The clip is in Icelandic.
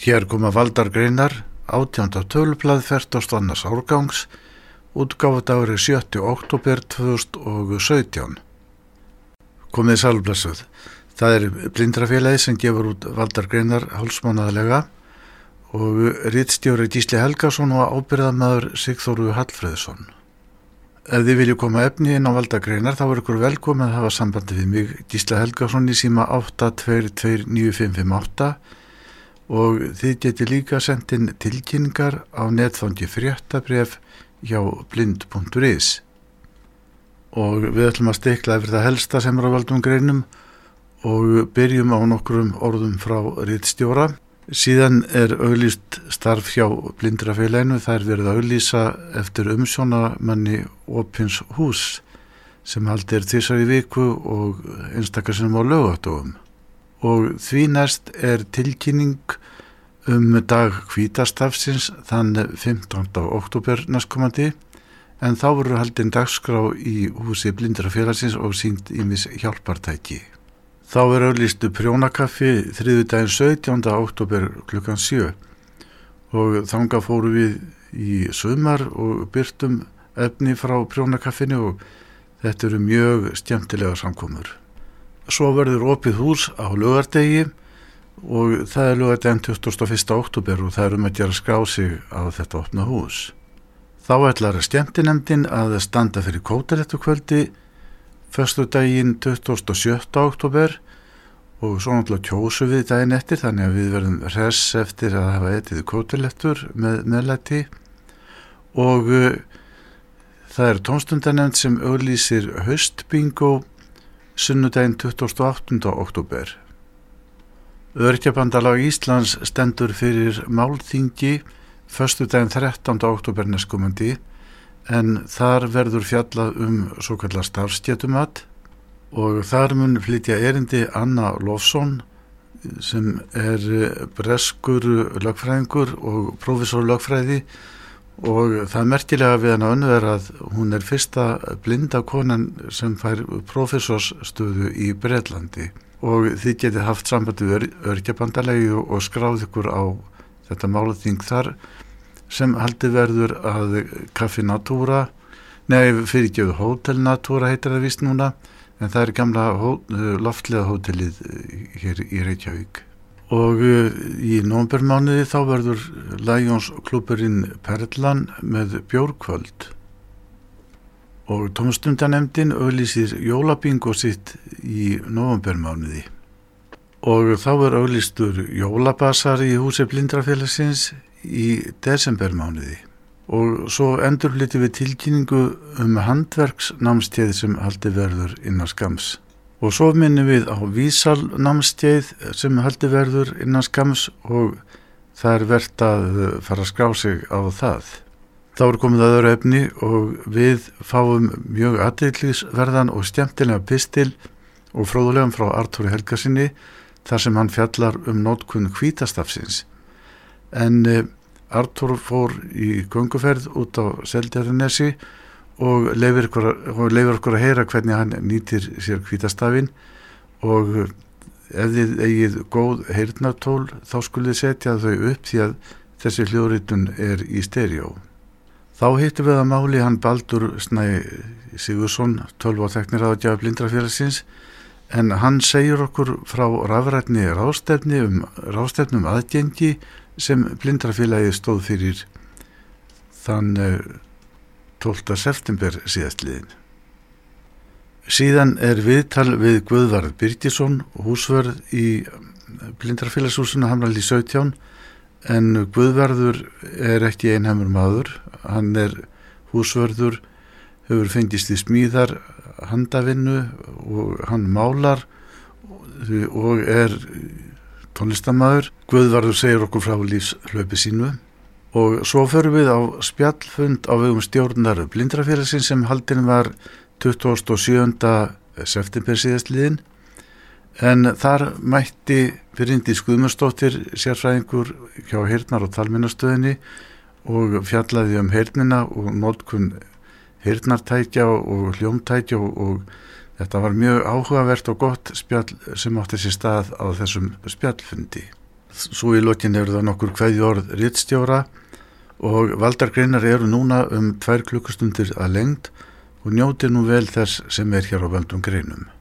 Hér koma valdar greinar, 18. tölublað 42. árgangs, útgáfudagur 7. október 2017. Komið sælblessuð. Það Blindrafélagið sem gefur út valdar greinar hálfsmánaðarlega og ritstjóri Gísli Helgason og ábyrgðarmaður Sigþóru Hallfreðsson. Ef þið vilju koma efni inn á valdar greinar þá ykkur velkomið að hafa sambandi við mig, Gísli Helgason, í síma 8229558 og þið geti líka sendt inn tilkynningar á netfangi fréttabréf hjá blind.is. Og við ætlum að stikla yfir það helsta sem á valdum greinum og byrjum á nokkrum orðum frá ritstjóra. Síðan auglýst starf hjá Blindrafélaginu. Það verið að auglýsa eftir umsjónarmanni opins hús sem haldið tvisvar í viku og einstakar sinnum á laugardögum. Og því næst tilkynning dag hvítastafsins þann 15. október næstkomandi, en þá verður haldin dagskrá í húsi Blindrafélagsins og sýnd ýmis hjálpartæki. Þá auglýstu prjónakaffi þriðjudaginn 17. október klukkan 7 og þangað fórum við í sumar og birtum efni frá prjónakaffinu og þetta eru mjög skemmtilega samkomur. Svo verður opið hús á laugardegi og það laugardaginn 21. október og það að gera skrá sig á þetta opna hús. Þá ætlar skemmtinefndin að standa fyrir kótilettukvöldi föstudaginn 27. október og svo náttúrulega kjósum við daginn eftir, þannig að við verðum hress eftir að hafa etið kótilettur með meðlæti og það tónstundanefnd sem auglýsir haustbingo sunnudaginn 28. október. Öryrkjabandalag Íslands stendur fyrir málþingi föstudaginn 13. október næstkomandi, en þar verður fjallað svokallað starfsgetumat og þar mun flytja erindi Anna Lofsson sem breskur lögfræðingur og prófessor lögfræði, og það merkilega við hana önnu að hún fyrsta blinda konan sem fær prófessorsstöðu í Bretlandi, og þið getið haft samband við Öryrkjabandalagið og skráð ykkur á þetta málþing þar sem haldið verður að Kaffi Natúra, Hótel Natúra heitir það víst núna, en það gamla loftlega hótelið hér í Reykjavík. Og í nóvembermánuði þá verður Lions klúbburinn Perlan með bjórkvöld. Og tómstundanefndin auglýsir jólabingo sitt í nóvembermánuði. Og þá auglýstur jólabasar í húsi Blindrafélagsins í desembermánuði. Og svo endurflytjum við tilkynningu handverksnámskeið sem haldið verður innan skamms. Og svo minnum við á vísalnámskeið sem haldið verður innan skamms og það vert að fara að skrá sig á það. Þá komið að öðru efni og við fáum mjög athyglisverðan og skemmtilega pistil og fróðulegan frá Artúri Helgasyni þar sem hann fjallar notkun hvítastafsins. En Artúr fór í gönguferð út á Seltjarnarnesi og leyfir okkur að heyra hvernig hann nýtir sér hvítastafinn, og ef þið eigið góð heyrnartól þá skulið setja þau upp því að þessi hljóðritun í stereó. Þá hittum við að máli hann Baldur Snæ Sigurðsson, 12 og tækniráðgjafi Blindrafélagsins, en hann segir okkur frá rafrænni ráðstefnum aðgengi sem Blindrafélagið stóð fyrir þann 12. september síðastliðin. Síðan viðtal við Guðvarð Birgisson, húsvörð í Blindrafélagshúsinu Hamralí 17, en Guðvarður ekki einhamur maður, hann húsvörður, hefur fengist í smíðar handavinnu og hann málar og tónlistarmaður. Guðvarður segir okkur frá lífshlaupi sínu og svo förum við á spjallfund á vegum stjórnar Blindrafélagsins sem haldin var 27. september síðastliðin, en þar mætti Bryndís Guðmundsdóttir, sérfræðingur hjá Heyrnar- og talmeinastöðinni, og fjallaði heyrnina og notkun heyrnartækja og hljómtækja og þetta var mjög áhugavert og gott spjall sem átti sér stað á þessum spjallfundi. Svo í lokin eru það nokkur kveðjuorð ritstjóra og valdargreinar eru núna 2 klukkustundir að lengd og njóti nú vel þess sem er hér á völdum greinum.